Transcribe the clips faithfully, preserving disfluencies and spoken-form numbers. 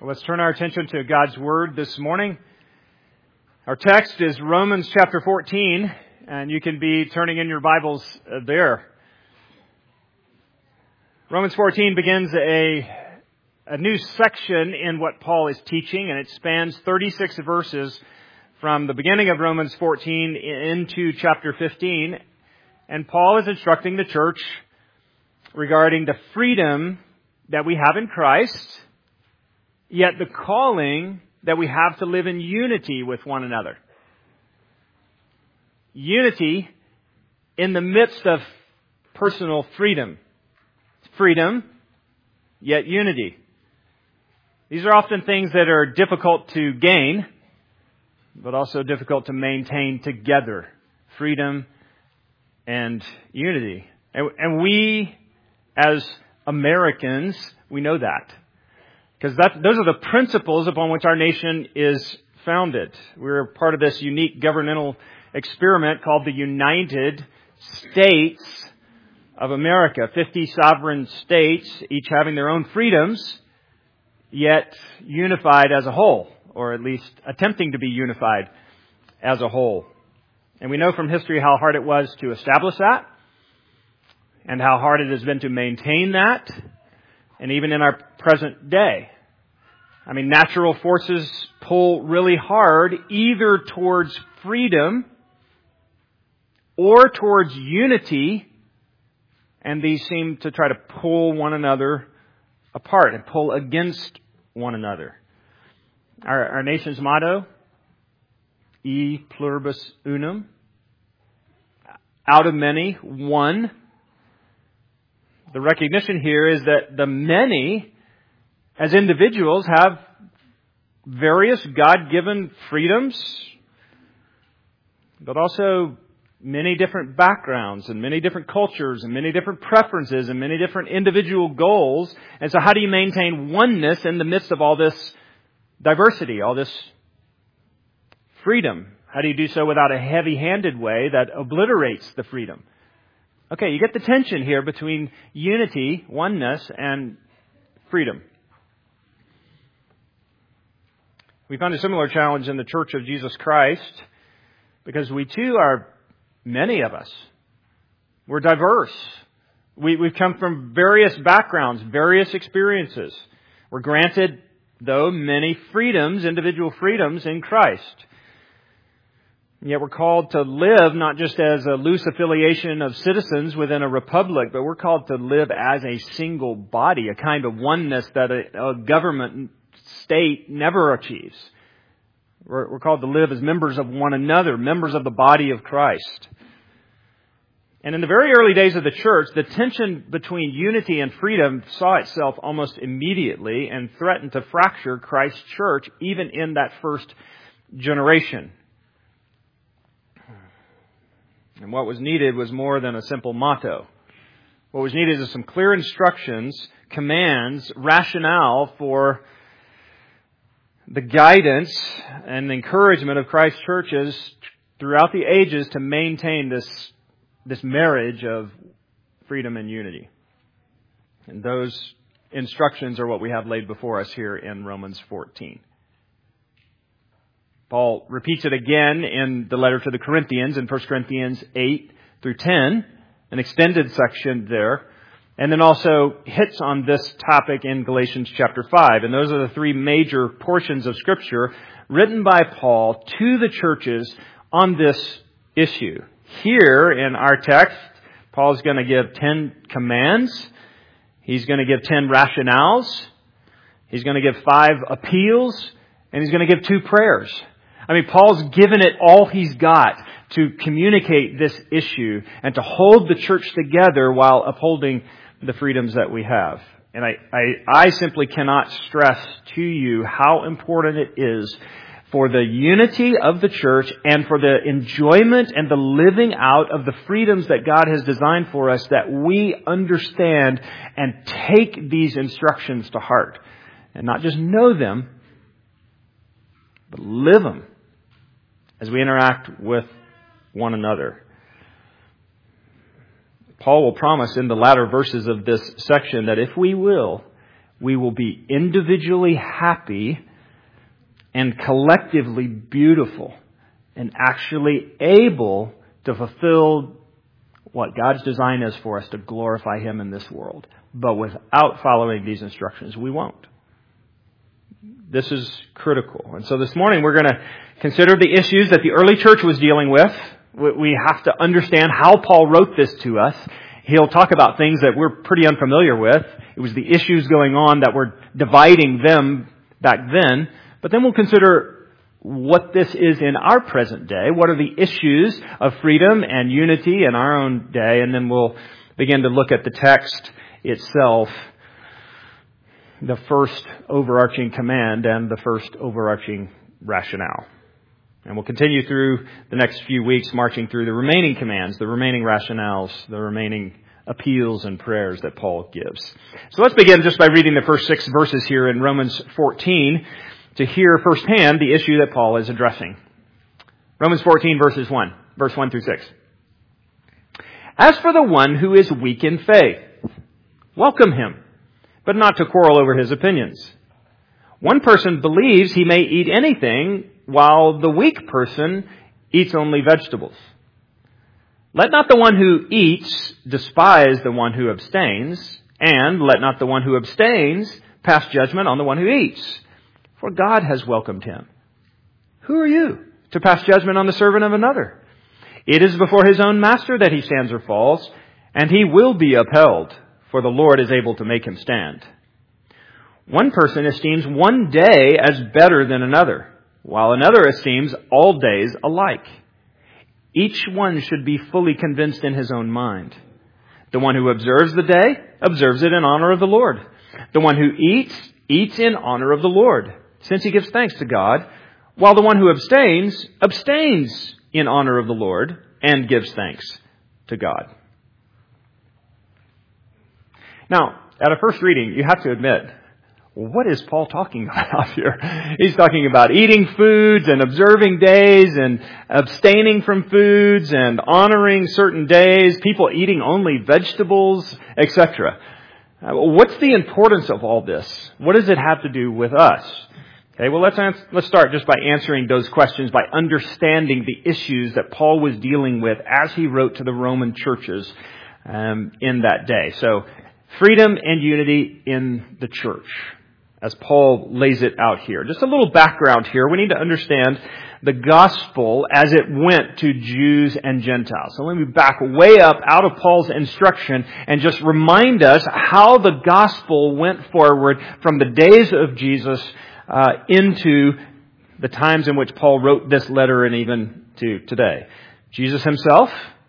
Let's turn our attention to God's Word this morning. Our text is Romans chapter fourteen, and you can be turning in your Bibles there. Romans fourteen begins a, a new section in what Paul is teaching, and it spans thirty-six verses from the beginning of Romans fourteen into chapter fifteen. And Paul is instructing the church regarding the freedom that we have in Christ, yet the calling that we have to live in unity with one another. Unity in the midst of personal freedom. Freedom, yet unity. These are often things that are difficult to gain, but also difficult to maintain together. Freedom and unity. And, and we, as Americans, we know that. Because that, those are the principles upon which our nation is founded. We're part of this unique governmental experiment called the United States of America. fifty sovereign states, each having their own freedoms, yet unified as a whole, or at least attempting to be unified as a whole. And we know from history how hard it was to establish that, and how hard it has been to maintain that, and even in our present day. I mean, natural forces pull really hard either towards freedom or towards unity, and these seem to try to pull one another apart and pull against one another. Our, our nation's motto, E pluribus unum, out of many, one. The recognition here is that the many, as individuals, have various God-given freedoms, but also many different backgrounds and many different cultures and many different preferences and many different individual goals. And so how do you maintain oneness in the midst of all this diversity, all this freedom? How do you do so without a heavy-handed way that obliterates the freedom? Okay, you get the tension here between unity, oneness, and freedom. We found a similar challenge in the Church of Jesus Christ because we too are, many of us, we're diverse. We, we've come from various backgrounds, various experiences. We're granted, though, many freedoms, individual freedoms in Christ. And yet we're called to live not just as a loose affiliation of citizens within a republic, but we're called to live as a single body, a kind of oneness that a, a government state never achieves. We're, we're called to live as members of one another, members of the body of Christ. And in the very early days of the church, the tension between unity and freedom saw itself almost immediately and threatened to fracture Christ's church even in that first generation. And what was needed was more than a simple motto. What was needed is some clear instructions, commands, rationale for the guidance and encouragement of Christ's churches throughout the ages to maintain this, this marriage of freedom and unity. And those instructions are what we have laid before us here in Romans fourteen. Paul repeats it again in the letter to the Corinthians in First Corinthians eight through ten, an extended section there, and then also hits on this topic in Galatians chapter five. And those are the three major portions of Scripture written by Paul to the churches on this issue. Here in our text, Paul's going to give ten commands. He's going to give ten rationales. He's going to give five appeals. And he's going to give two prayers. I mean, Paul's given it all he's got to communicate this issue and to hold the church together while upholding the freedoms that we have. And I, I, I simply cannot stress to you how important it is for the unity of the church and for the enjoyment and the living out of the freedoms that God has designed for us that we understand and take these instructions to heart. And not just know them, but live them as we interact with one another. Paul will promise in the latter verses of this section that if we will, we will be individually happy and collectively beautiful and actually able to fulfill what God's design is for us to glorify Him in this world. But without following these instructions, we won't. This is critical. And so this morning we're going to consider the issues that the early church was dealing with. We have to understand how Paul wrote this to us. He'll talk about things that we're pretty unfamiliar with. It was the issues going on that were dividing them back then. But then we'll consider what this is in our present day. What are the issues of freedom and unity in our own day? And then we'll begin to look at the text itself, the first overarching command and the first overarching rationale. And we'll continue through the next few weeks marching through the remaining commands, the remaining rationales, the remaining appeals and prayers that Paul gives. So let's begin just by reading the first six verses here in Romans fourteen to hear firsthand the issue that Paul is addressing. Romans fourteen verses one, verse one through six. As for the one who is weak in faith, welcome him, but not to quarrel over his opinions. One person believes he may eat anything, while the weak person eats only vegetables. Let not the one who eats despise the one who abstains, and let not the one who abstains pass judgment on the one who eats, for God has welcomed him. Who are you to pass judgment on the servant of another? It is before his own master that he stands or falls, and he will be upheld, for the Lord is able to make him stand. One person esteems one day as better than another, while another esteems all days alike. Each one should be fully convinced in his own mind. The one who observes the day, observes it in honor of the Lord. The one who eats, eats in honor of the Lord, since he gives thanks to God, while the one who abstains, abstains in honor of the Lord and gives thanks to God. Now, at a first reading, you have to admit, what is Paul talking about here? He's talking about eating foods and observing days and abstaining from foods and honoring certain days, people eating only vegetables, et cetera. What's the importance of all this? What does it have to do with us? Okay, well, let's answer, let's start just by answering those questions, by understanding the issues that Paul was dealing with as he wrote to the Roman churches um, in that day. So, freedom and unity in the church, as Paul lays it out here. Just a little background here. We need to understand the gospel as it went to Jews and Gentiles. So let me back way up out of Paul's instruction and just remind us how the gospel went forward from the days of Jesus uh, into the times in which Paul wrote this letter and even to today. Jesus himself,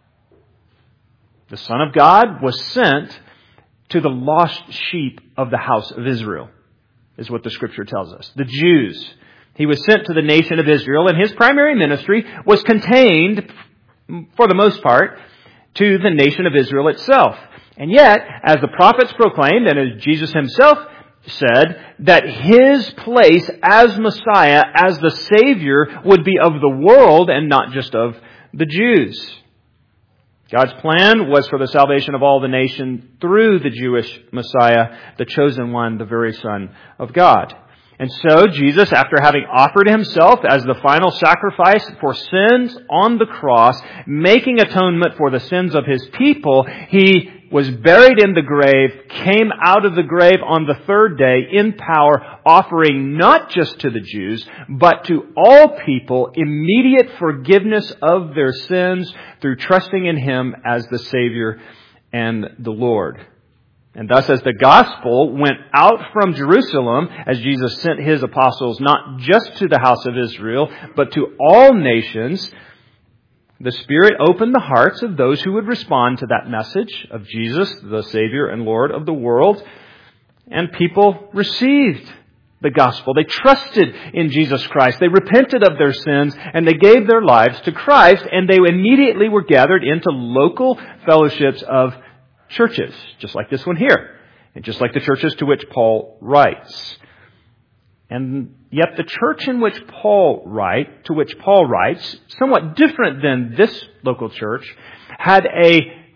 the Son of God, was sent to the lost sheep of the house of Israel, is what the Scripture tells us. The Jews. He was sent to the nation of Israel, and his primary ministry was contained, for the most part, to the nation of Israel itself. And yet, as the prophets proclaimed, and as Jesus himself said, that his place as Messiah, as the Savior, would be of the world and not just of the Jews. God's plan was for the salvation of all the nation through the Jewish Messiah, the chosen one, the very Son of God. And so Jesus, after having offered himself as the final sacrifice for sins on the cross, making atonement for the sins of his people, he was buried in the grave, came out of the grave on the third day in power, offering not just to the Jews, but to all people immediate forgiveness of their sins through trusting in him as the Savior and the Lord. And thus, as the gospel went out from Jerusalem, as Jesus sent his apostles not just to the house of Israel, but to all nations, the Spirit opened the hearts of those who would respond to that message of Jesus, the Savior and Lord of the world. And people received the gospel. They trusted in Jesus Christ. They repented of their sins, and they gave their lives to Christ, and they immediately were gathered into local fellowships of churches, just like this one here, and just like the churches to which Paul writes. And yet the church in which Paul write, to which Paul writes, somewhat different than this local church, had a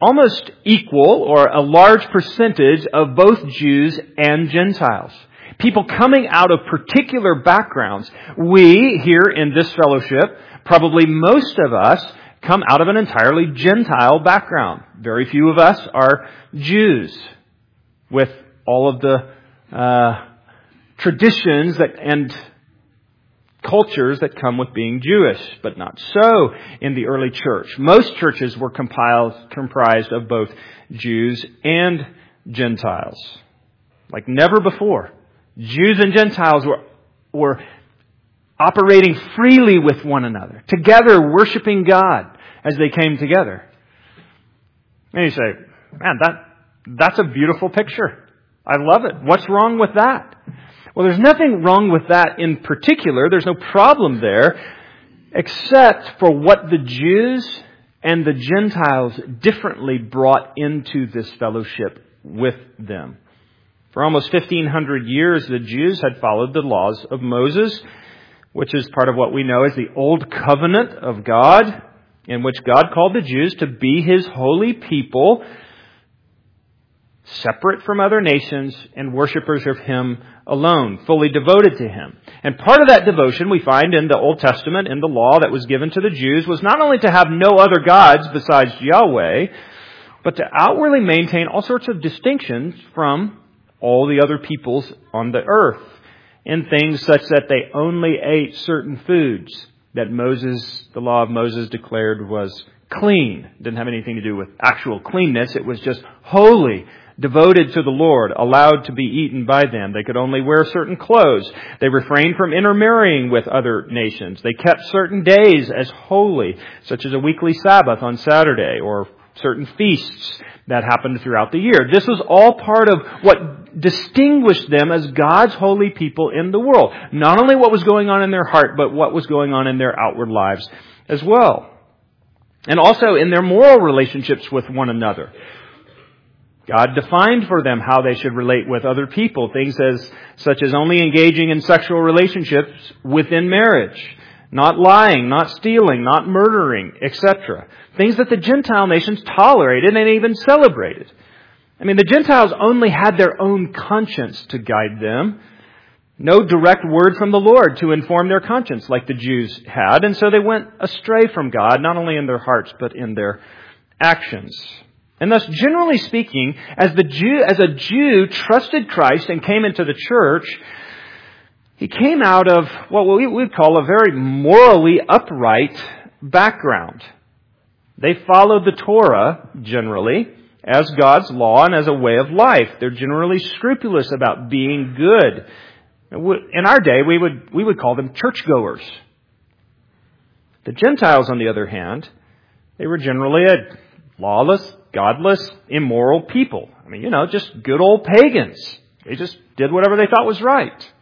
almost equal or a large percentage of both Jews and Gentiles. People coming out of particular backgrounds. We, here in this fellowship, probably most of us, come out of an entirely Gentile background. Very few of us are Jews, with all of the uh, traditions that and cultures that come with being Jewish, but not so in the early church. Most churches were compiled, comprised of both Jews and Gentiles. Like never before. Jews and Gentiles were, were operating freely with one another, together worshiping God as they came together. And you say, man, that that's a beautiful picture. I love it. What's wrong with that? Well, there's nothing wrong with that in particular. There's no problem there, except for what the Jews and the Gentiles differently brought into this fellowship with them. For almost fifteen hundred years, the Jews had followed the laws of Moses, which is part of what we know as the Old Covenant of God, in which God called the Jews to be His holy people, separate from other nations and worshipers of Him alone, fully devoted to Him. And part of that devotion we find in the Old Testament, in the law that was given to the Jews, was not only to have no other gods besides Yahweh, but to outwardly maintain all sorts of distinctions from all the other peoples on the earth, in things such that they only ate certain foods that Moses, the law of Moses declared was clean. It didn't have anything to do with actual cleanness. It was just holy, devoted to the Lord, allowed to be eaten by them. They could only wear certain clothes. They refrained from intermarrying with other nations. They kept certain days as holy, such as a weekly Sabbath on Saturday, or certain feasts that happened throughout the year. This was all part of what distinguished them as God's holy people in the world. Not only what was going on in their heart, but what was going on in their outward lives as well. And also in their moral relationships with one another. God defined for them how they should relate with other people, things as such as only engaging in sexual relationships within marriage, not lying, not stealing, not murdering, et cetera. Things that the Gentile nations tolerated and even celebrated. I mean, the Gentiles only had their own conscience to guide them. No direct word from the Lord to inform their conscience like the Jews had. And so they went astray from God, not only in their hearts, but in their actions. And thus, generally speaking, as the Jew, as a Jew trusted Christ and came into the church, he came out of what we would call a very morally upright background. They followed the Torah, generally, as God's law and as a way of life. They're generally scrupulous about being good. In our day, we would we would call them churchgoers. The Gentiles, on the other hand, they were generally a lawless, godless, immoral people. I mean, you know, just good old pagans. They just did whatever they thought was right.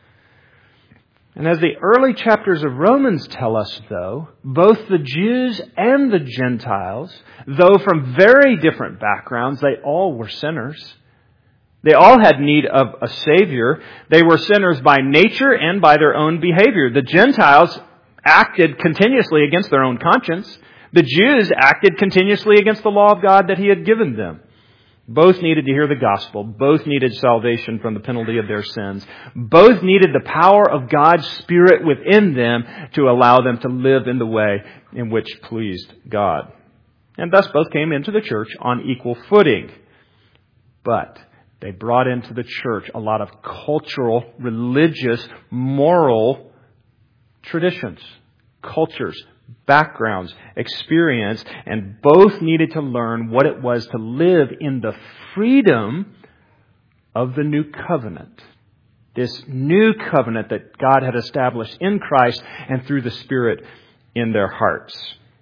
And as the early chapters of Romans tell us, though, both the Jews and the Gentiles, though from very different backgrounds, they all were sinners. They all had need of a Savior. They were sinners by nature and by their own behavior. The Gentiles acted continuously against their own conscience. The Jews acted continuously against the law of God that He had given them. Both needed to hear the gospel. Both needed salvation from the penalty of their sins. Both needed the power of God's Spirit within them to allow them to live in the way in which pleased God. And thus both came into the church on equal footing. But they brought into the church a lot of cultural, religious, moral traditions, cultures, backgrounds, experience, and both needed to learn what it was to live in the freedom of the new covenant. This new covenant that God had established in Christ and through the Spirit in their hearts.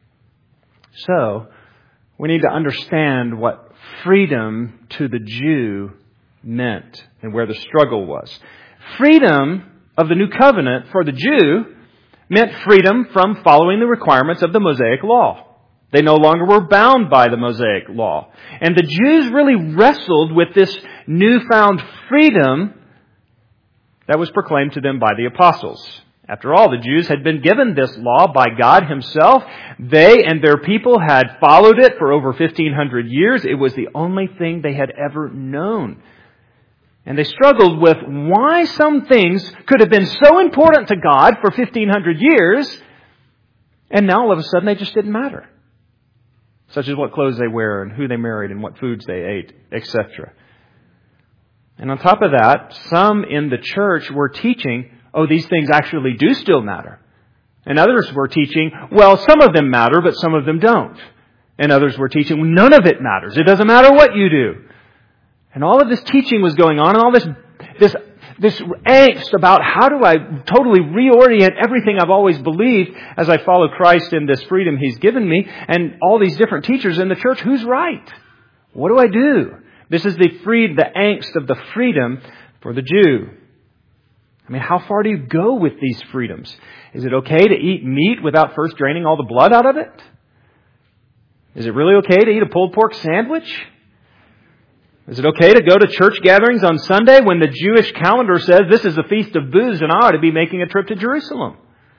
So, we need to understand what freedom to the Jew meant and where the struggle was. Freedom of the new covenant for the Jew meant freedom from following the requirements of the Mosaic law. They no longer were bound by the Mosaic law. And the Jews really wrestled with this newfound freedom that was proclaimed to them by the apostles. After all, the Jews had been given this law by God Himself. They and their people had followed it for over fifteen hundred years. It was the only thing they had ever known. And they struggled with why some things could have been so important to God for fifteen hundred years, and now all of a sudden they just didn't matter. Such as what clothes they wear and who they married and what foods they ate, et cetera. And on top of that, some in the church were teaching, oh, these things actually do still matter. And others were teaching, well, some of them matter, but some of them don't. And others were teaching, well, none of it matters. It doesn't matter what you do. And all of this teaching was going on, and all this, this, this angst about how do I totally reorient everything I've always believed as I follow Christ in this freedom He's given me, and all these different teachers in the church. Who's right? What do I do? This is the freed, the angst of the freedom for the Jew. I mean, how far do you go with these freedoms? Is it okay to eat meat without first draining all the blood out of it? Is it really okay to eat a pulled pork sandwich? Is it okay to go to church gatherings on Sunday when the Jewish calendar says this is a feast of booze and I ought to be making a trip to Jerusalem?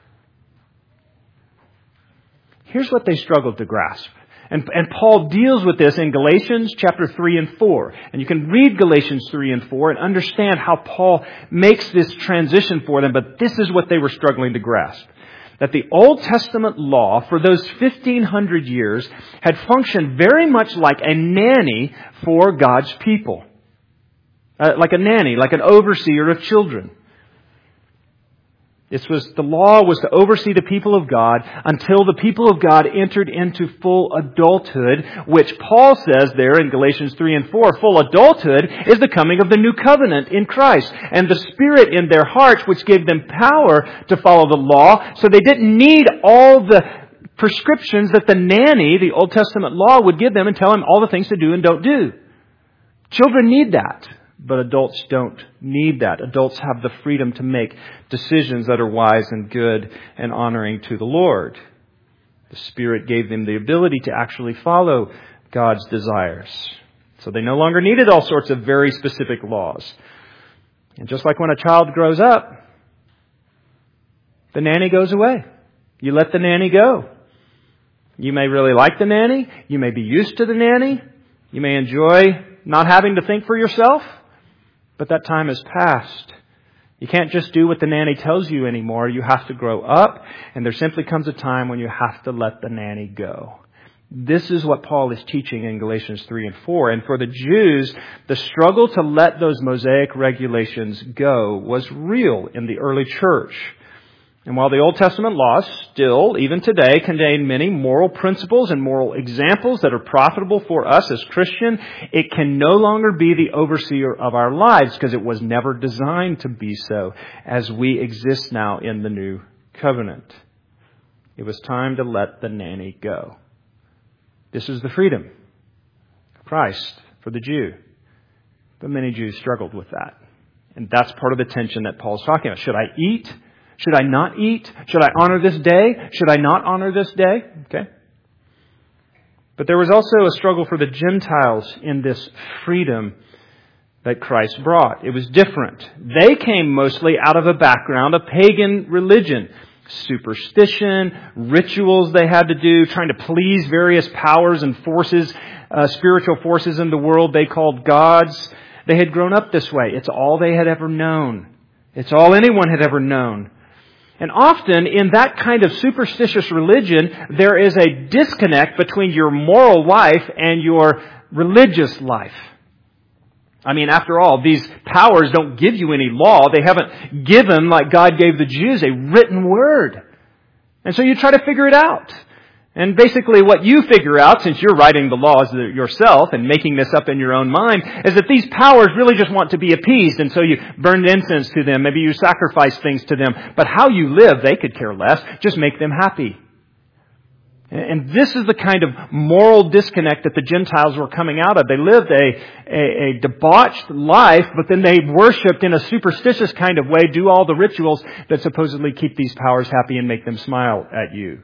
Here's what they struggled to grasp. And, and Paul deals with this in Galatians chapter three and four. And you can read Galatians three and four and understand how Paul makes this transition for them. But this is what they were struggling to grasp. That the Old Testament law for those fifteen hundred years had functioned very much like a nanny for God's people. Uh, like a nanny, like an overseer of children. This was, the law was to oversee the people of God until the people of God entered into full adulthood, which Paul says there in Galatians three and four, full adulthood is the coming of the new covenant in Christ and the Spirit in their hearts, which gave them power to follow the law. So they didn't need all the prescriptions that the nanny, the Old Testament law, would give them and tell them all the things to do and don't do. Children need that. But adults don't need that. Adults have the freedom to make decisions that are wise and good and honoring to the Lord. The Spirit gave them the ability to actually follow God's desires. So they no longer needed all sorts of very specific laws. And just like when a child grows up, the nanny goes away. You let the nanny go. You may really like the nanny. You may be used to the nanny. You may enjoy not having to think for yourself. But that time has passed. You can't just do what the nanny tells you anymore. You have to grow up, and there simply comes a time when you have to let the nanny go. This is what Paul is teaching in Galatians three and four. And for the Jews, the struggle to let those Mosaic regulations go was real in the early church. And while the Old Testament laws still, even today, contain many moral principles and moral examples that are profitable for us as Christians, it can no longer be the overseer of our lives because it was never designed to be so as we exist now in the new covenant. It was time to let the nanny go. This is the freedom of Christ for the Jew. But many Jews struggled with that. And that's part of the tension that Paul's talking about. Should I eat? Should I not eat? Should I honor this day? Should I not honor this day? Okay. But there was also a struggle for the Gentiles in this freedom that Christ brought. It was different. They came mostly out of a background of pagan religion. Superstition, rituals they had to do, trying to please various powers and forces, uh, spiritual forces in the world they called gods. They had grown up this way. It's all they had ever known. It's all anyone had ever known. And often in that kind of superstitious religion, there is a disconnect between your moral life and your religious life. I mean, after all, these powers don't give you any law. They haven't given, like God gave the Jews, a written word. And so you try to figure it out. And basically what you figure out, since you're writing the laws yourself and making this up in your own mind, is that these powers really just want to be appeased. And so you burn incense to them. Maybe you sacrifice things to them. But how you live, they could care less. Just make them happy. And this is the kind of moral disconnect that the Gentiles were coming out of. They lived a, a, a debauched life, but then they worshipped in a superstitious kind of way, do all the rituals that supposedly keep these powers happy and make them smile at you.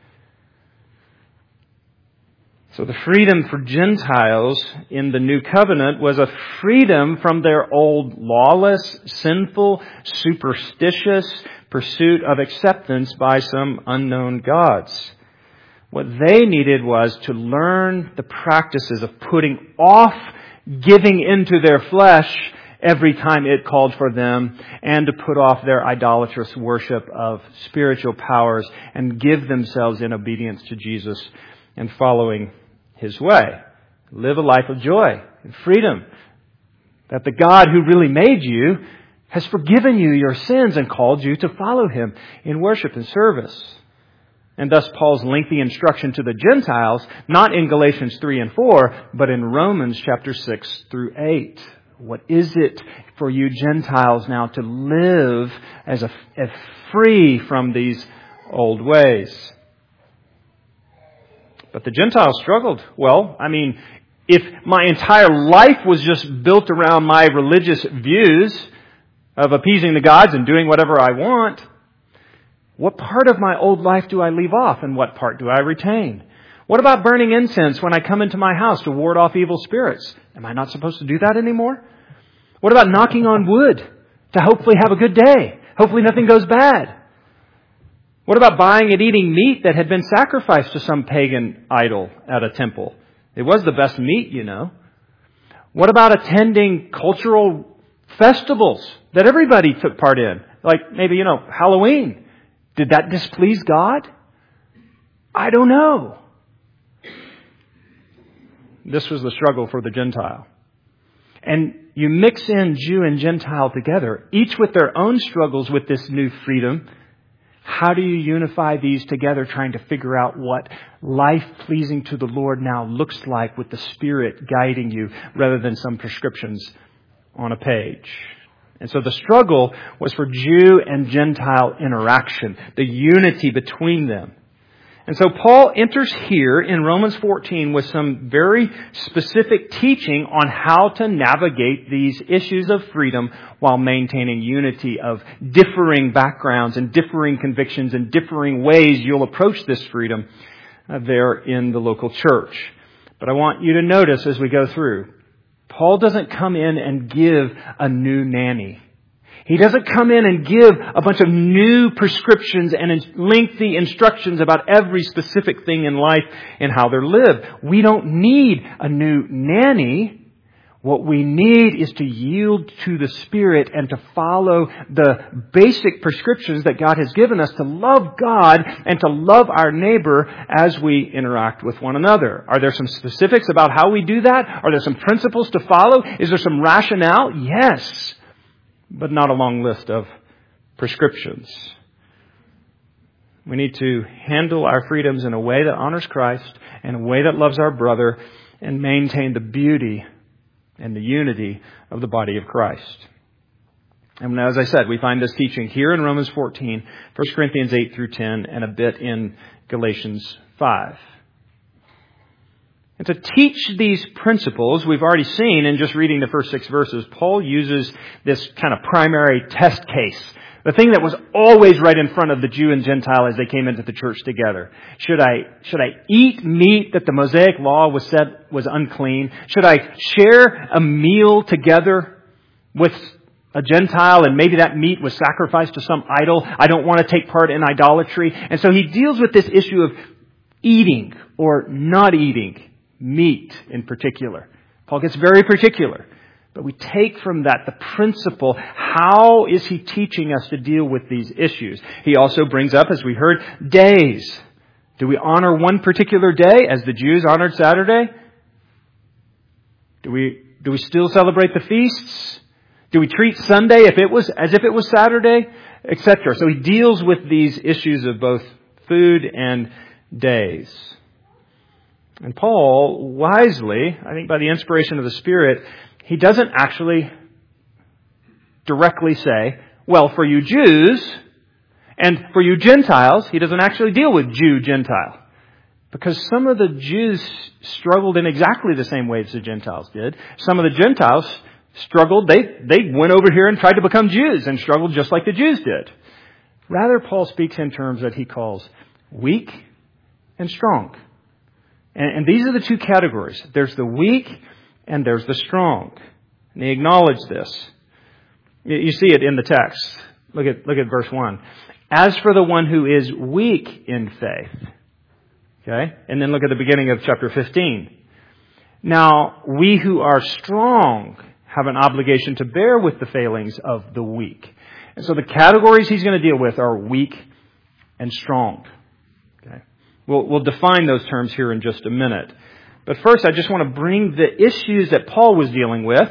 So the freedom for Gentiles in the new covenant was a freedom from their old lawless, sinful, superstitious, pursuit of acceptance by some unknown gods. What they needed was to learn the practices of putting off giving into their flesh every time it called for them, and to put off their idolatrous worship of spiritual powers and give themselves in obedience to Jesus and following His way. Live a life of joy and freedom. That the God who really made you has forgiven you your sins and called you to follow Him in worship and service. And thus Paul's lengthy instruction to the Gentiles, not in Galatians three and four, but in Romans chapter six through eight. What is it for you Gentiles now to live as a, as free from these old ways? But the Gentiles struggled. Well, I mean, if my entire life was just built around my religious views of appeasing the gods and doing whatever I want, what part of my old life do I leave off and what part do I retain? What about burning incense when I come into my house to ward off evil spirits? Am I not supposed to do that anymore? What about knocking on wood to hopefully have a good day? Hopefully nothing goes bad. What about buying and eating meat that had been sacrificed to some pagan idol at a temple? It was the best meat, you know. What about attending cultural festivals that everybody took part in? Like maybe, you know, Halloween. Did that displease God? I don't know. This was the struggle for the Gentile. And you mix in Jew and Gentile together, each with their own struggles with this new freedom. How do you unify these together, trying to figure out what life pleasing to the Lord now looks like with the Spirit guiding you rather than some prescriptions on a page? And so the struggle was for Jew and Gentile interaction, the unity between them. And so Paul enters here in Romans fourteen with some very specific teaching on how to navigate these issues of freedom while maintaining unity of differing backgrounds and differing convictions and differing ways you'll approach this freedom uh, there in the local church. But I want you to notice as we go through, Paul doesn't come in and give a new nanny. He doesn't come in and give a bunch of new prescriptions and lengthy instructions about every specific thing in life and how they're lived. We don't need a new nanny. What we need is to yield to the Spirit and to follow the basic prescriptions that God has given us to love God and to love our neighbor as we interact with one another. Are there some specifics about how we do that? Are there some principles to follow? Is there some rationale? Yes, but not a long list of prescriptions. We need to handle our freedoms in a way that honors Christ, in a way that loves our brother, and maintain the beauty and the unity of the body of Christ. And as I said, we find this teaching here in Romans fourteen, First Corinthians eight through ten, and a bit in Galatians five. And to teach these principles, we've already seen in just reading the first six verses, Paul uses this kind of primary test case. The thing that was always right in front of the Jew and Gentile as they came into the church together. Should I, should I eat meat that the Mosaic law was said was unclean? Should I share a meal together with a Gentile and maybe that meat was sacrificed to some idol? I don't want to take part in idolatry. And so he deals with this issue of eating or not eating meat in particular. Paul gets very particular. But we take from that the principle. How is he teaching us to deal with these issues? He also brings up, as we heard, days. Do we honor one particular day as the Jews honored Saturday? Do we do we still celebrate the feasts? Do we treat Sunday if it was as if it was Saturday, et cetera? So he deals with these issues of both food and days. And Paul, wisely, I think by the inspiration of the Spirit, he doesn't actually directly say, well, for you Jews and for you Gentiles, he doesn't actually deal with Jew-Gentile. Because some of the Jews struggled in exactly the same ways the Gentiles did. Some of the Gentiles struggled, they, they went over here and tried to become Jews and struggled just like the Jews did. Rather, Paul speaks in terms that he calls weak and strong. And, and these are the two categories. There's the weak and there's the strong. And they acknowledge this. You see it in the text. Look at, look at verse one. As for the one who is weak in faith. Okay? And then look at the beginning of chapter fifteen. Now, we who are strong have an obligation to bear with the failings of the weak. And so the categories he's going to deal with are weak and strong. Okay? We'll, we'll define those terms here in just a minute. But first, I just want to bring the issues that Paul was dealing with,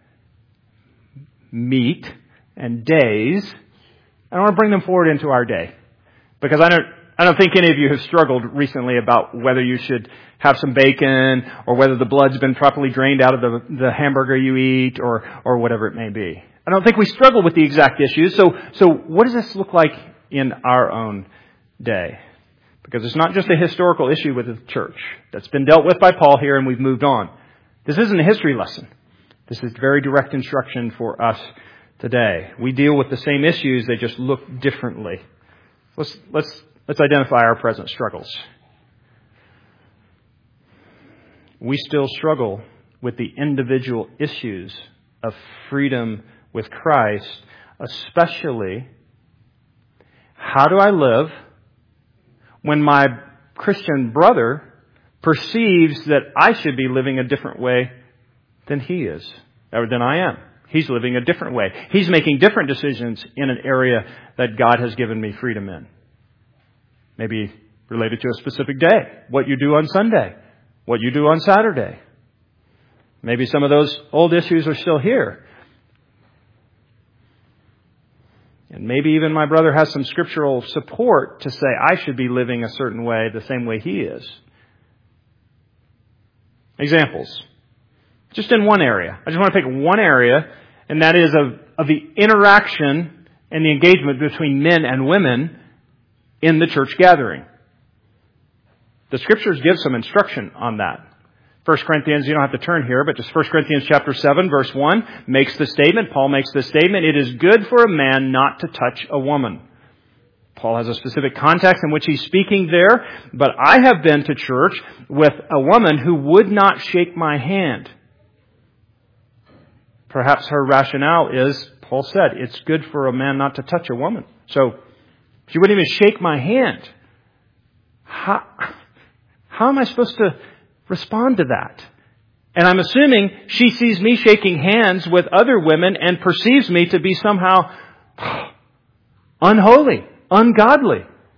meat and days, and I want to bring them forward into our day. Because I don't, I don't think any of you have struggled recently about whether you should have some bacon or whether the blood's been properly drained out of the, the hamburger you eat or, or whatever it may be. I don't think we struggle with the exact issues. So, so what does this look like in our own day? Because it's not just a historical issue with the church that's been dealt with by Paul here and we've moved on. This isn't a history lesson. This is very direct instruction for us today. We deal with the same issues, they just look differently. Let's, let's, let's identify our present struggles. We still struggle with the individual issues of freedom with Christ, especially how do I live when my Christian brother perceives that I should be living a different way than he is, or than I am. He's living a different way. He's making different decisions in an area that God has given me freedom in. Maybe related to a specific day, what you do on Sunday, what you do on Saturday. Maybe some of those old issues are still here. And maybe even my brother has some scriptural support to say I should be living a certain way the same way he is. Examples. Just in one area. I just want to pick one area, and that is of, of the interaction and the engagement between men and women in the church gathering. The Scriptures give some instruction on that. First Corinthians, you don't have to turn here, but just First Corinthians chapter seven, verse one makes the statement, Paul makes the statement, it is good for a man not to touch a woman. Paul has a specific context in which he's speaking there, but I have been to church with a woman who would not shake my hand. Perhaps her rationale is, Paul said, it's good for a man not to touch a woman. So, she wouldn't even shake my hand. How, how am I supposed to respond to that? And I'm assuming she sees me shaking hands with other women and perceives me to be somehow unholy, ungodly.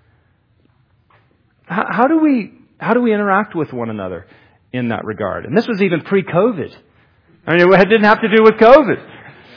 How, how do we, how do we interact with one another in that regard? And this was even pre-COVID. I mean, it didn't have to do with COVID.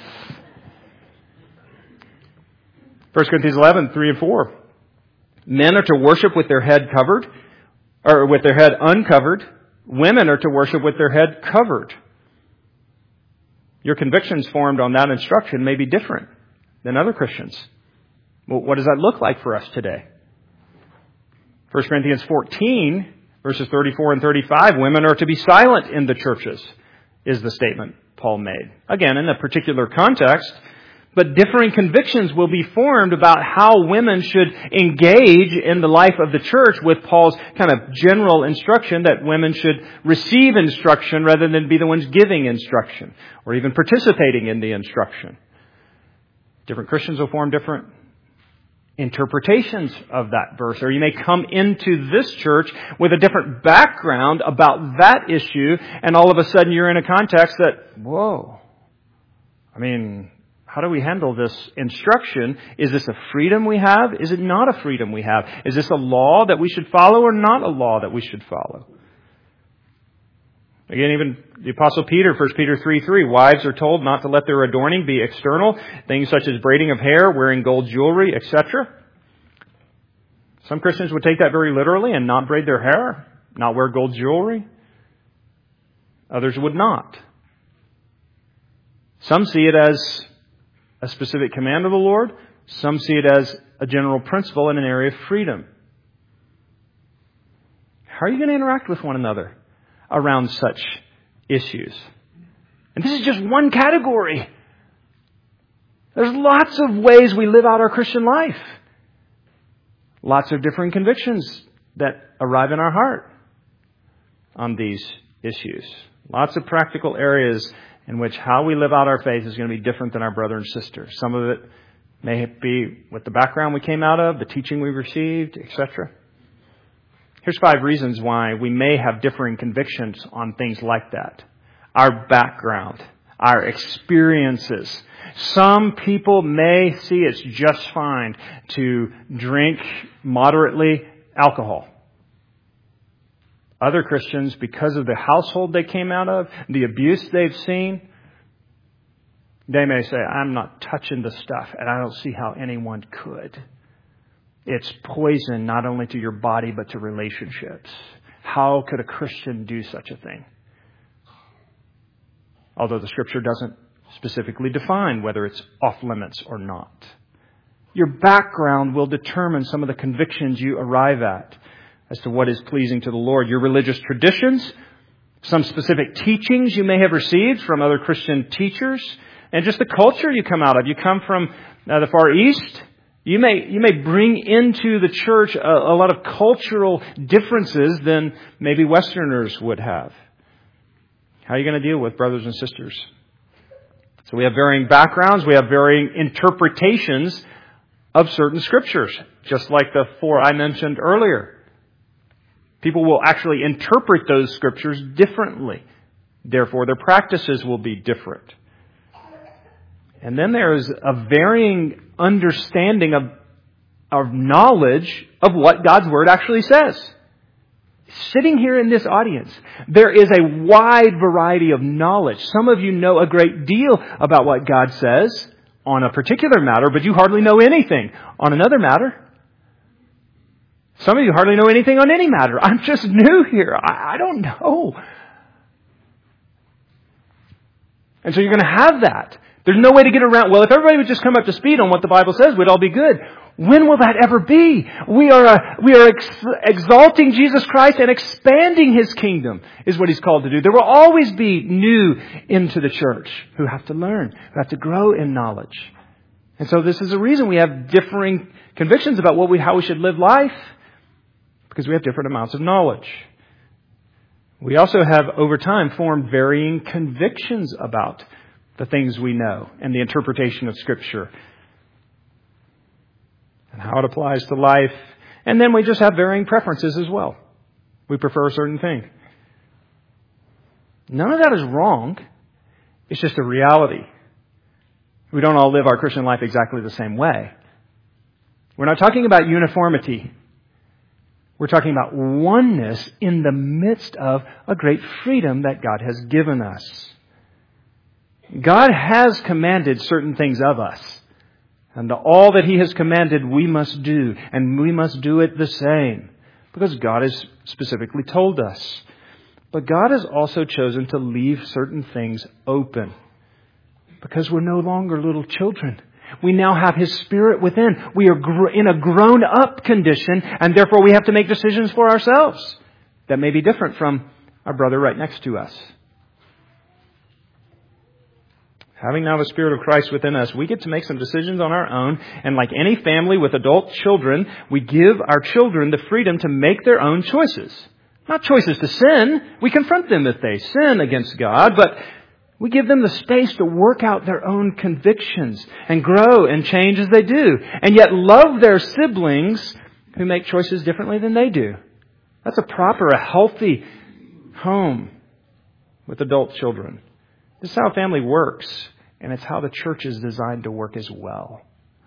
First Corinthians eleven, three and four. Men are to worship with their head covered, or with their head uncovered. Women are to worship with their head covered. Your convictions formed on that instruction may be different than other Christians. Well, what does that look like for us today? First Corinthians fourteen, verses thirty-four and thirty-five. Women are to be silent in the churches, is the statement Paul made. Again, in a particular context, but differing convictions will be formed about how women should engage in the life of the church with Paul's kind of general instruction that women should receive instruction rather than be the ones giving instruction or even participating in the instruction. Different Christians will form different interpretations of that verse, or you may come into this church with a different background about that issue, and all of a sudden you're in a context that, whoa, I mean, how do we handle this instruction? Is this a freedom we have? Is it not a freedom we have? Is this a law that we should follow or not a law that we should follow? Again, even the Apostle Peter, First Peter three three, wives are told not to let their adorning be external, things such as braiding of hair, wearing gold jewelry, et cetera. Some Christians would take that very literally and not braid their hair, not wear gold jewelry. Others would not. Some see it as a specific command of the Lord. Some see it as a general principle in an area of freedom. How are you going to interact with one another around such issues? And this is just one category. There's lots of ways we live out our Christian life. Lots of different convictions that arrive in our heart on these issues. Lots of practical areas in which how we live out our faith is going to be different than our brother and sister. Some of it May it be with the background we came out of, the teaching we received, et cetera. Here's five reasons why we may have differing convictions on things like that. Our background, our experiences. Some people may see it's just fine to drink moderately alcohol. Other Christians, because of the household they came out of, the abuse they've seen, they may say, I'm not touching the stuff, and I don't see how anyone could. It's poison not only to your body, but to relationships. How could a Christian do such a thing? Although the Scripture doesn't specifically define whether it's off limits or not. Your background will determine some of the convictions you arrive at as to what is pleasing to the Lord. Your religious traditions, some specific teachings you may have received from other Christian teachers, and just the culture you come out of. You come from uh, the Far East. You may you may bring into the church a, a lot of cultural differences than maybe Westerners would have. How are you going to deal with brothers and sisters? So we have varying backgrounds. We have varying interpretations of certain scriptures, just like the four I mentioned earlier. People will actually interpret those scriptures differently. Therefore, their practices will be different. And then there's a varying understanding of, of knowledge of what God's Word actually says. Sitting here in this audience, there is a wide variety of knowledge. Some of you know a great deal about what God says on a particular matter, but you hardly know anything on another matter. Some of you hardly know anything on any matter. I'm just new here. I, I don't know. And so you're going to have that. There's no way to get around. Well, if everybody would just come up to speed on what the Bible says, we'd all be good. When will that ever be? We are uh, we are ex- exalting Jesus Christ and expanding His kingdom is what He's called to do. There will always be new into the church who have to learn, who have to grow in knowledge. And so this is a reason we have differing convictions about what we how we should live life, because we have different amounts of knowledge. We also have, over time, formed varying convictions about the things we know and the interpretation of Scripture and how it applies to life. And then we just have varying preferences as well. We prefer a certain thing. None of that is wrong. It's just a reality. We don't all live our Christian life exactly the same way. We're not talking about uniformity. We're talking about oneness in the midst of a great freedom that God has given us. God has commanded certain things of us. And all that He has commanded we must do. And we must do it the same. Because God has specifically told us. But God has also chosen to leave certain things open. Because we're no longer little children. We now have His Spirit within. We are gr- in a grown-up condition. And therefore we have to make decisions for ourselves. That may be different from our brother right next to us. Having now the Spirit of Christ within us, we get to make some decisions on our own. And like any family with adult children, we give our children the freedom to make their own choices. Not choices to sin. We confront them if they sin against God, but we give them the space to work out their own convictions and grow and change as they do. And yet love their siblings who make choices differently than they do. That's a proper, a healthy home with adult children. This is how family works, and it's how the church is designed to work as well.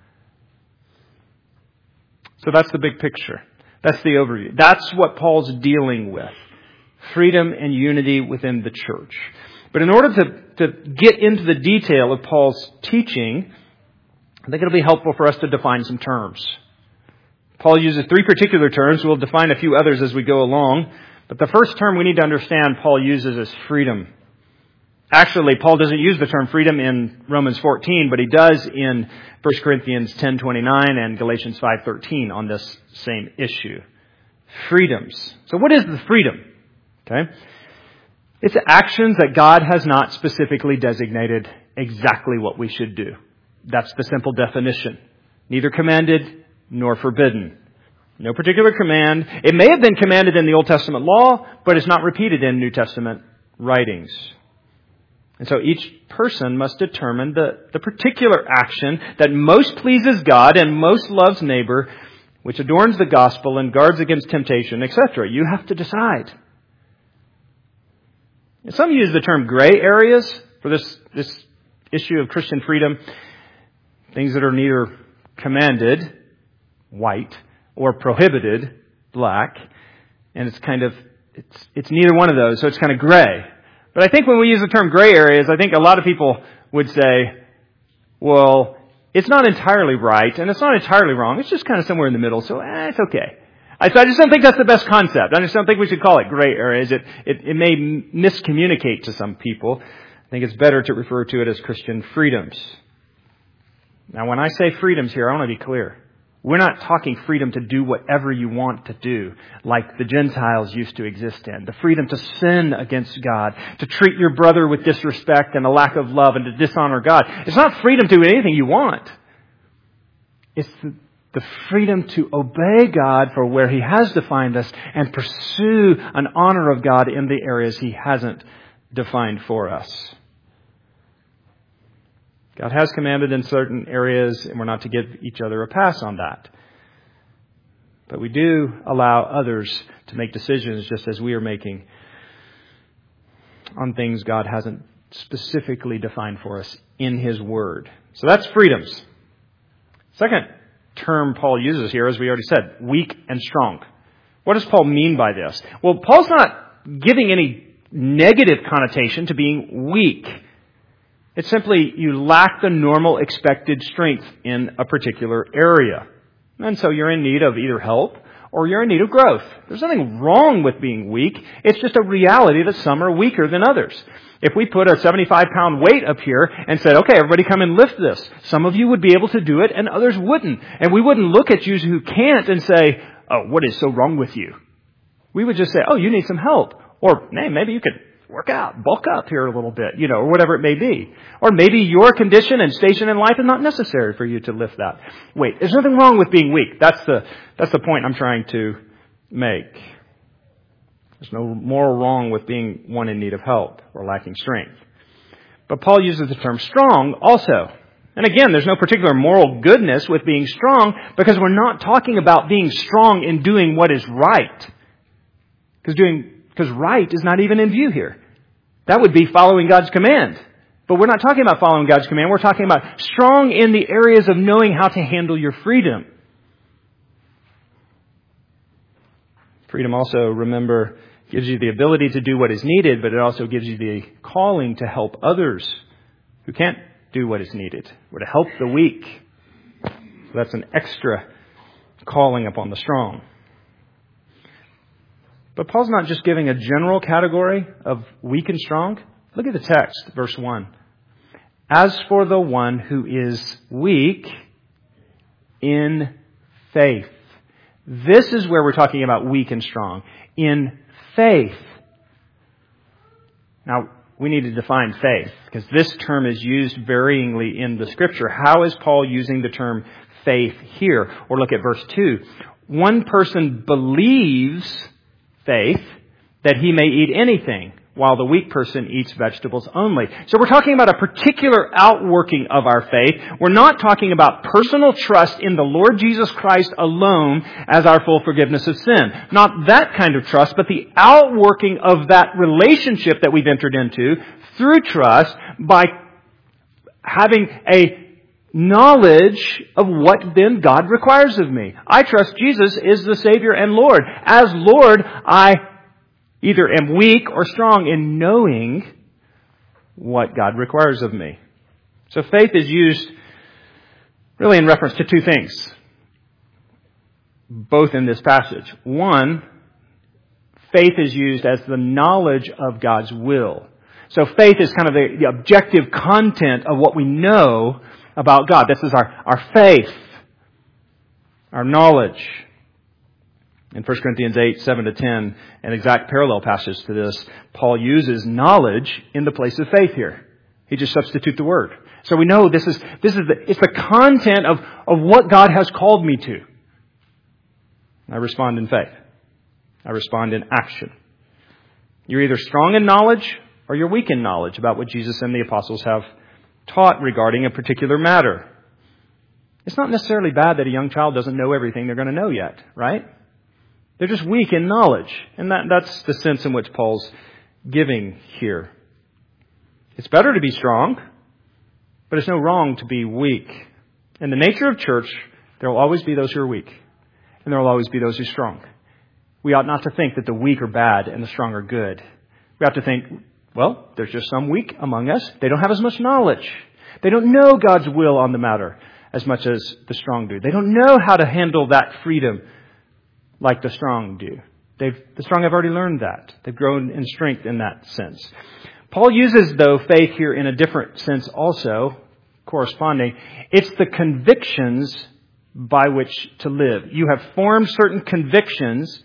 So that's the big picture. That's the overview. That's what Paul's dealing with. Freedom and unity within the church. But in order to, to get into the detail of Paul's teaching, I think it'll be helpful for us to define some terms. Paul uses three particular terms. We'll define a few others as we go along. But the first term we need to understand Paul uses is freedom. Actually, Paul doesn't use the term freedom in Romans fourteen, but he does in First Corinthians ten twenty-nine and Galatians five thirteen on this same issue. Freedoms. So what is the freedom? Okay. It's actions that God has not specifically designated exactly what we should do. That's the simple definition. Neither commanded nor forbidden. No particular command. It may have been commanded in the Old Testament law, but it's not repeated in New Testament writings. And so each person must determine the, the particular action that most pleases God and most loves neighbor, which adorns the gospel and guards against temptation, et cetera. You have to decide. And some use the term gray areas for this, this issue of Christian freedom. Things that are neither commanded, white, or prohibited, black. And it's kind of, it's, it's neither one of those, so it's kind of gray. But I think when we use the term gray areas, I think a lot of people would say, well, it's not entirely right, and it's not entirely wrong. It's just kind of somewhere in the middle, so eh, it's okay. I, so I just don't think that's the best concept. I just don't think we should call it gray areas. It, it, it may miscommunicate to some people. I think it's better to refer to it as Christian freedoms. Now, when I say freedoms here, I want to be clear. We're not talking freedom to do whatever you want to do, like the Gentiles used to exist in. The freedom to sin against God, to treat your brother with disrespect and a lack of love and to dishonor God. It's not freedom to do anything you want. It's the freedom to obey God for where He has defined us and pursue an honor of God in the areas He hasn't defined for us. God has commanded in certain areas, and we're not to give each other a pass on that. But we do allow others to make decisions just as we are making on things God hasn't specifically defined for us in His Word. So that's freedoms. Second term Paul uses here, as we already said, weak and strong. What does Paul mean by this? Well, Paul's not giving any negative connotation to being weak. It's simply you lack the normal expected strength in a particular area. And so you're in need of either help or you're in need of growth. There's nothing wrong with being weak. It's just a reality that some are weaker than others. If we put a seventy-five pound weight up here and said, okay, everybody come and lift this, some of you would be able to do it and others wouldn't. And we wouldn't look at you who can't and say, oh, what is so wrong with you? We would just say, oh, you need some help. Or, hey, maybe you could work out, bulk up here a little bit, you know, or whatever it may be. Or maybe your condition and station in life is not necessary for you to lift that weight. There's nothing wrong with being weak. That's the, that's the point I'm trying to make. There's no more wrong with being one in need of help or lacking strength. But Paul uses the term strong also. And again, there's no particular moral goodness with being strong because we're not talking about being strong in doing what is right. Because doing, because right is not even in view here. That would be following God's command. But we're not talking about following God's command. We're talking about strong in the areas of knowing how to handle your freedom. Freedom also, remember, gives you the ability to do what is needed, but it also gives you the calling to help others who can't do what is needed, or to help the weak. So that's an extra calling upon the strong. But Paul's not just giving a general category of weak and strong. Look at the text, verse one. As for the one who is weak in faith. This is where we're talking about weak and strong. In faith. Now, we need to define faith, because this term is used varyingly in the Scripture. How is Paul using the term faith here? Or look at verse two. One person believes faith that he may eat anything, while the weak person eats vegetables only. So we're talking about a particular outworking of our faith. We're not talking about personal trust in the Lord Jesus Christ alone as our full forgiveness of sin. Not that kind of trust, but the outworking of that relationship that we've entered into through trust by having a knowledge of what then God requires of me. I trust Jesus is the Savior and Lord. As Lord, I either am weak or strong in knowing what God requires of me. So faith is used really in reference to two things, both in this passage. One, faith is used as the knowledge of God's will. So faith is kind of the, the objective content of what we know about God. This is our, our faith, our knowledge. In First Corinthians eight, seven to ten, an exact parallel passage to this, Paul uses knowledge in the place of faith here. He just substitutes the word. So we know this is, this is the, it's the content of, of what God has called me to. I respond in faith. I respond in action. You're either strong in knowledge Or you're weak in knowledge about what Jesus and the apostles have taught regarding a particular matter. It's not necessarily bad that a young child doesn't know everything they're going to know yet, right? They're just weak in knowledge. And that, that's the sense in which Paul's giving here. It's better to be strong, but it's no wrong to be weak. In the nature of church, there will always be those who are weak, and there will always be those who are strong. We ought not to think that the weak are bad and the strong are good. We have to think, well, there's just some weak among us. They don't have as much knowledge. They don't know God's will on the matter as much as the strong do. They don't know how to handle that freedom like the strong do. They've, the strong have already learned that. They've grown in strength in that sense. Paul uses, though, faith here in a different sense also, corresponding. It's the convictions by which to live. You have formed certain convictions.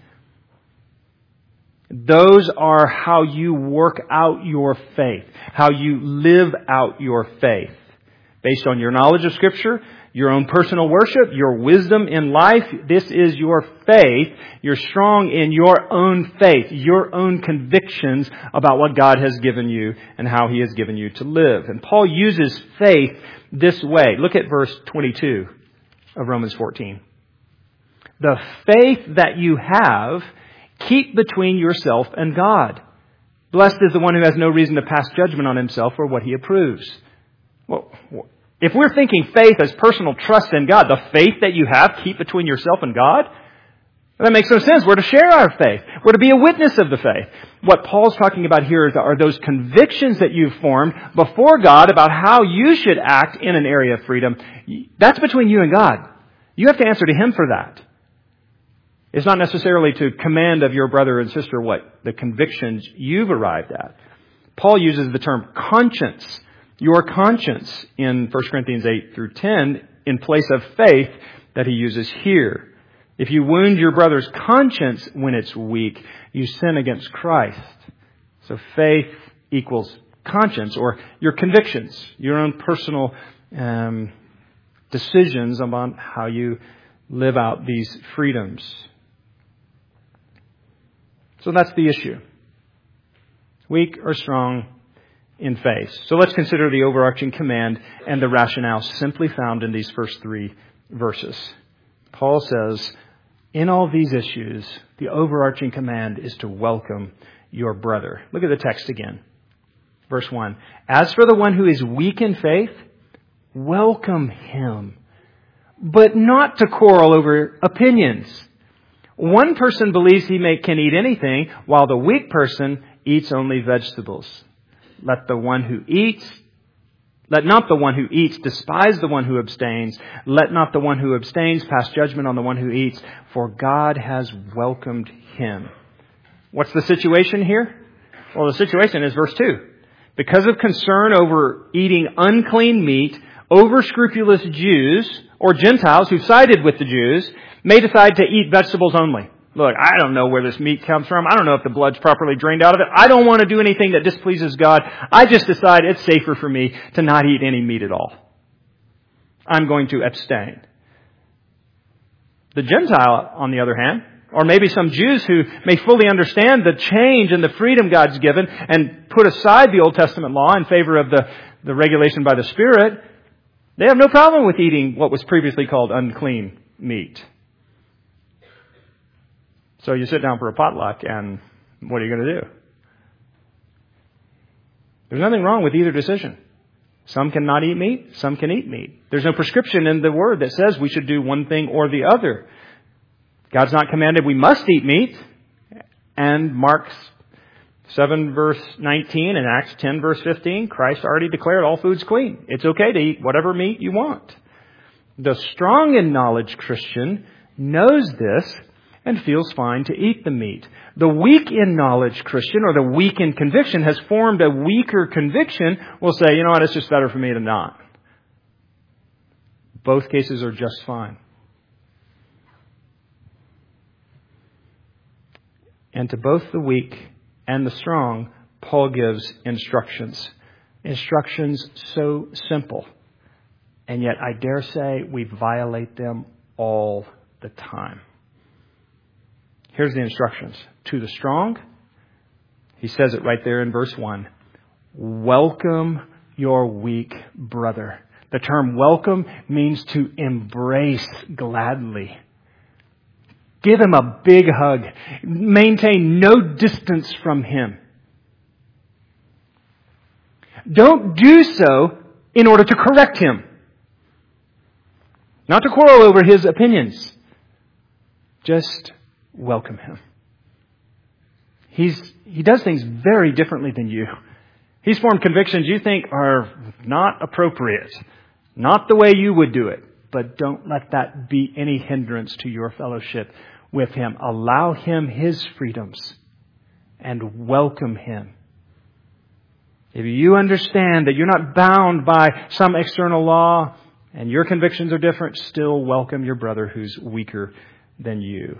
Those are how you work out your faith, how you live out your faith. Based on your knowledge of Scripture, your own personal worship, your wisdom in life, this is your faith. You're strong in your own faith, your own convictions about what God has given you and how He has given you to live. And Paul uses faith this way. Look at verse twenty-two of Romans fourteen. The faith that you have, keep between yourself and God. Blessed is the one who has no reason to pass judgment on himself or what he approves. Well, if we're thinking faith as personal trust in God, the faith that you have, keep between yourself and God, that makes no sense. We're to share our faith. We're to be a witness of the faith. What Paul's talking about here are those convictions that you've formed before God about how you should act in an area of freedom. That's between you and God. You have to answer to Him for that. It's not necessarily to command of your brother and sister what the convictions you've arrived at. Paul uses the term conscience, your conscience, in First Corinthians eight through ten in place of faith that he uses here. If you wound your brother's conscience when it's weak, you sin against Christ. So faith equals conscience, or your convictions, your own personal um, decisions about how you live out these freedoms. So that's the issue. Weak or strong in faith. So let's consider the overarching command and the rationale simply found in these first three verses. Paul says, in all these issues, the overarching command is to welcome your brother. Look at the text again. Verse one. As for the one who is weak in faith, welcome him, but not to quarrel over opinions. One person believes he may, can eat anything, while the weak person eats only vegetables. Let the one who eats, let not the one who eats despise the one who abstains. Let not the one who abstains pass judgment on the one who eats, for God has welcomed him. What's the situation here? Well, the situation is verse two. Because of concern over eating unclean meat, over-scrupulous Jews or Gentiles who sided with the Jews may decide to eat vegetables only. Look, I don't know where this meat comes from. I don't know if the blood's properly drained out of it. I don't want to do anything that displeases God. I just decide it's safer for me to not eat any meat at all. I'm going to abstain. The Gentile, on the other hand, or maybe some Jews who may fully understand the change and the freedom God's given and put aside the Old Testament law in favor of the, the regulation by the Spirit, they have no problem with eating what was previously called unclean meat. So you sit down for a potluck, and what are you going to do? There's nothing wrong with either decision. Some cannot eat meat, some can eat meat. There's no prescription in the Word that says we should do one thing or the other. God's not commanded we must eat meat. And Mark seven verse nineteen and Acts ten verse fifteen, Christ already declared all food's clean. It's okay to eat whatever meat you want. The strong in knowledge Christian knows this and feels fine to eat the meat. The weak in knowledge Christian, or the weak in conviction, has formed a weaker conviction, will say, you know what, it's just better for me to not. Both cases are just fine. And to both the weak and the strong, Paul gives instructions. Instructions so simple. And yet, I dare say, we violate them all the time. Here's the instructions. To the strong, he says it right there in verse one, welcome your weak brother. The term welcome means to embrace gladly. Give him a big hug. Maintain no distance from him. Don't do so in order to correct him. Not to quarrel over his opinions. Just welcome him. He's, he does things very differently than you. He's formed convictions you think are not appropriate. Not the way you would do it. But don't let that be any hindrance to your fellowship with him. Allow him his freedoms and welcome him. If you understand that you're not bound by some external law and your convictions are different, still welcome your brother who's weaker than you.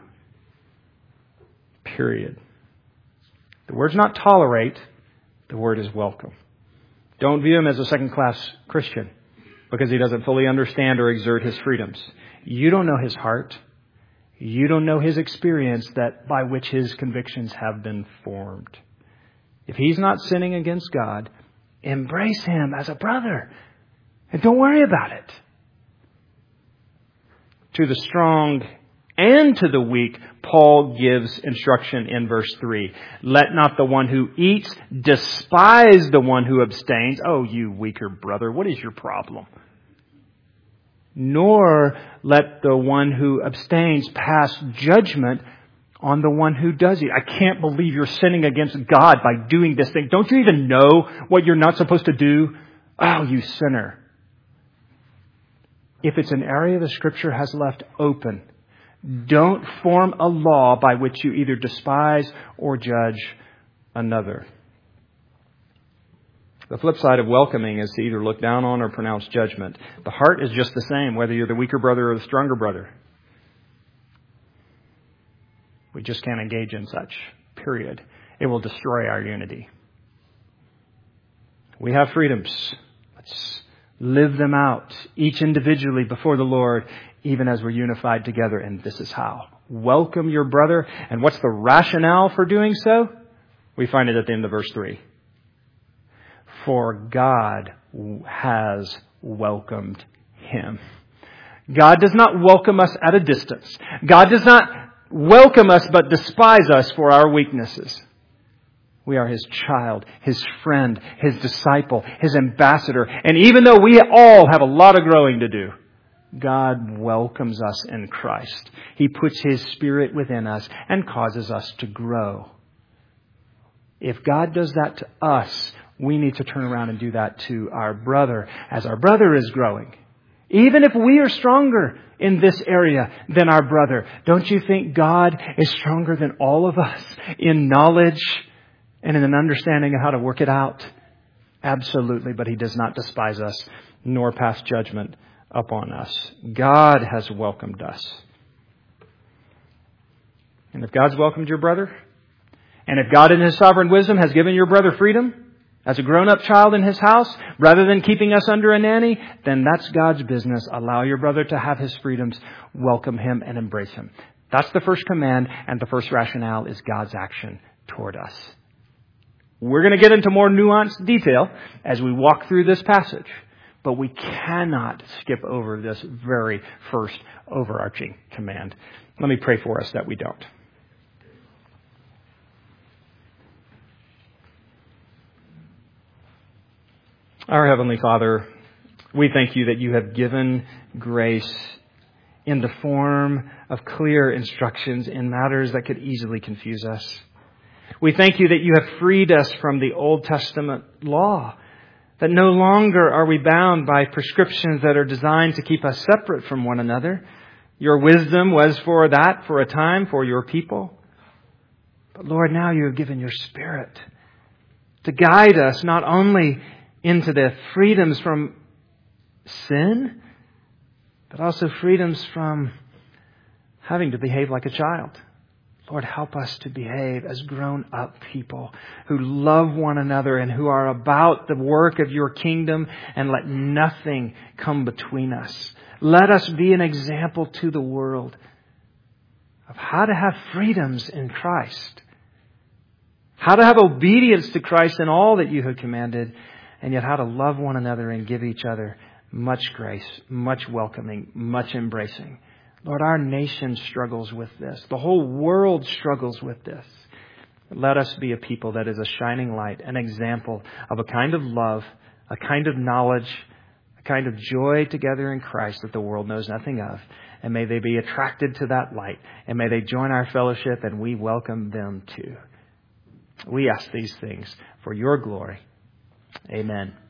Period. The word's not tolerate. The word is welcome. Don't view him as a second-class Christian because he doesn't fully understand or exert his freedoms. You don't know his heart. You don't know his experience that by which his convictions have been formed. If he's not sinning against God, embrace him as a brother. And don't worry about it. To the strong and to the weak, Paul gives instruction in verse three. Let not the one who eats despise the one who abstains. Oh, you weaker brother, what is your problem? Nor let the one who abstains pass judgment on the one who does it. I can't believe you're sinning against God by doing this thing. Don't you even know what you're not supposed to do? Oh, you sinner. If it's an area the Scripture has left open, don't form a law by which you either despise or judge another. The flip side of welcoming is to either look down on or pronounce judgment. The heart is just the same, whether you're the weaker brother or the stronger brother. We just can't engage in such, period. It will destroy our unity. We have freedoms. Let's live them out, each individually before the Lord, even as we're unified together. And this is how. Welcome your brother. And what's the rationale for doing so? We find it at the end of verse three. For God has welcomed him. God does not welcome us at a distance. God does not welcome us but despise us for our weaknesses. We are his child, his friend, his disciple, his ambassador. And even though we all have a lot of growing to do, God welcomes us in Christ. He puts his Spirit within us and causes us to grow. If God does that to us, we need to turn around and do that to our brother as our brother is growing. Even if we are stronger in this area than our brother, don't you think God is stronger than all of us in knowledge and in an understanding of how to work it out? Absolutely, but he does not despise us nor pass judgment upon us. God has welcomed us. And if God's welcomed your brother, and if God in his sovereign wisdom has given your brother freedom as a grown-up child in his house, rather than keeping us under a nanny, then that's God's business. Allow your brother to have his freedoms. Welcome him and embrace him. That's the first command, and the first rationale is God's action toward us. We're going to get into more nuanced detail as we walk through this passage, but we cannot skip over this very first overarching command. Let me pray for us that we don't. Our Heavenly Father, we thank you that you have given grace in the form of clear instructions in matters that could easily confuse us. We thank you that you have freed us from the Old Testament law, that no longer are we bound by prescriptions that are designed to keep us separate from one another. Your wisdom was for that, for a time, for your people. But Lord, now you have given your Spirit to guide us not only into the freedoms from sin, but also freedoms from having to behave like a child. Lord, help us to behave as grown-up people who love one another and who are about the work of your kingdom, and let nothing come between us. Let us be an example to the world of how to have freedoms in Christ. how to have obedience to Christ in all that you have commanded, and yet how to love one another and give each other much grace, much welcoming, much embracing. Lord, our nation struggles with this. The whole world struggles with this. Let us be a people that is a shining light, an example of a kind of love, a kind of knowledge, a kind of joy together in Christ that the world knows nothing of. And may they be attracted to that light. And may they join our fellowship, and we welcome them too. We ask these things for your glory. Amen.